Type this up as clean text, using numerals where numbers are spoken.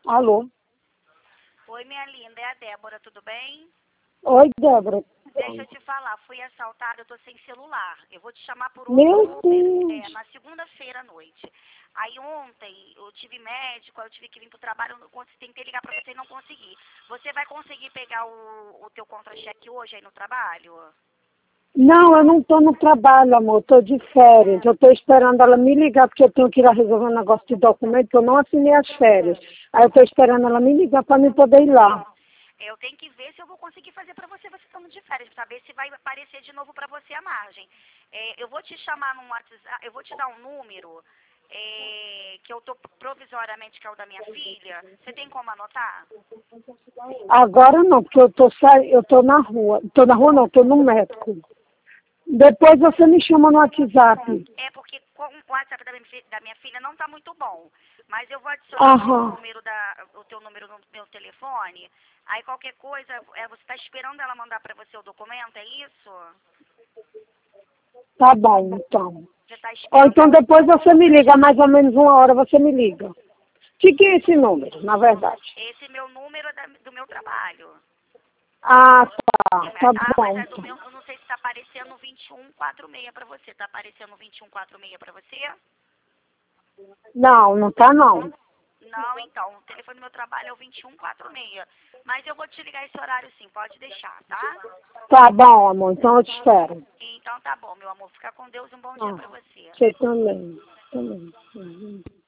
Alô? Oi, minha linda, é a Débora, tudo bem? Oi, Débora. Deixa eu te falar, fui assaltada, eu tô sem celular. Eu vou te chamar por Meu outro número, Deus. na segunda-feira à noite. Aí ontem eu tive médico, eu tive que vir pro trabalho, eu não tentei ligar pra você e não consegui. Você vai conseguir pegar o teu contra-cheque hoje aí no trabalho? Não, eu não estou no trabalho, amor. Estou de férias. Eu estou esperando ela me ligar, porque eu tenho que ir lá resolver um negócio de documento, que eu não assinei as férias. Aí eu estou esperando ela me ligar para me poder ir lá. Eu tenho que ver se eu vou conseguir fazer pra você estando de férias, pra saber se vai aparecer de novo pra você a margem. Eu vou te chamar no WhatsApp, eu vou te dar um número que eu tô provisoriamente, que é o da minha filha. Você tem como anotar? Agora não, porque eu tô na rua. Estou na rua não, estou no médico. Depois você me chama no WhatsApp. É porque com o WhatsApp da minha filha não tá muito bom. Mas eu vou adicionar o teu número no meu telefone. Aí qualquer coisa, você tá esperando ela mandar pra você o documento, é isso? Tá bom, então. Você tá Ou esperando então ela... depois você me liga, mais ou menos 1 hora você me liga. Que é esse número, na verdade? Esse meu número é do meu trabalho. Ah, tá. Tá Mas bom, é do então. meu, eu não sei se tá aparecendo 2146 pra você. Tá aparecendo 2146 pra você? Não, não tá não. Não, então, o telefone do meu trabalho é o 2146. Mas eu vou te ligar esse horário sim, pode deixar, tá? Tá bom, amor, então eu te espero. Então tá bom, meu amor. Fica com Deus e um bom dia pra você. Você também. Também. Uhum.